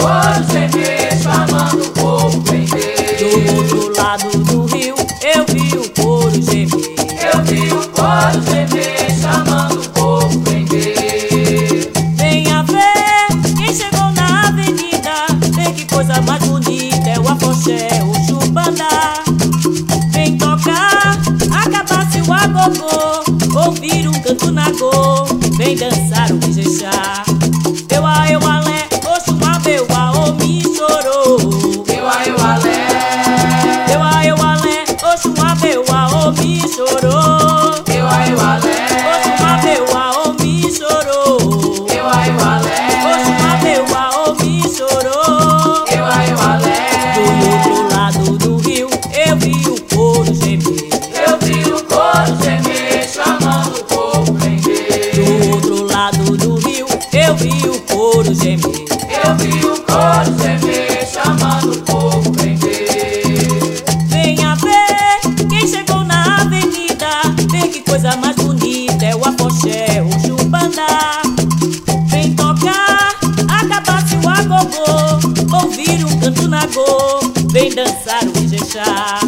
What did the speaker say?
coro gemer, chamando o povo vem ver. Do outro lado do rio eu vi o coro gemer. Eu vi o coro gemer, chamando o povo vem ver. Venha ver quem chegou na avenida, vê que coisa mais bonita, é o afoxé, o chumbandá. Vem tocar, acabar-se o agogô, ouvir um canto nagô, vem dançar o ijexá. Eu alé, Oxum abeuá, o mi chorou. Eu alé, Eu alé, Oxum abeuá, o mi chorou. eu alé, Oxum abeuá, o mi chorou. eu alé, Oxum abeuá, o mi chorou. eu alé. Do outro lado do rio eu vi o coro gemer. Eu vi o coro gemer, chamando o povo vem ver. Do outro lado do rio eu vi o coro gemer. Eu vi o coro gemer, chamando o povo vem ver. Venha ver quem chegou na avenida, vê que coisa mais bonita, é o afoxé, o chumbandá. Vem tocar, acabar-se o agogô, ouvir um canto nagô, vem dançar o ijexá.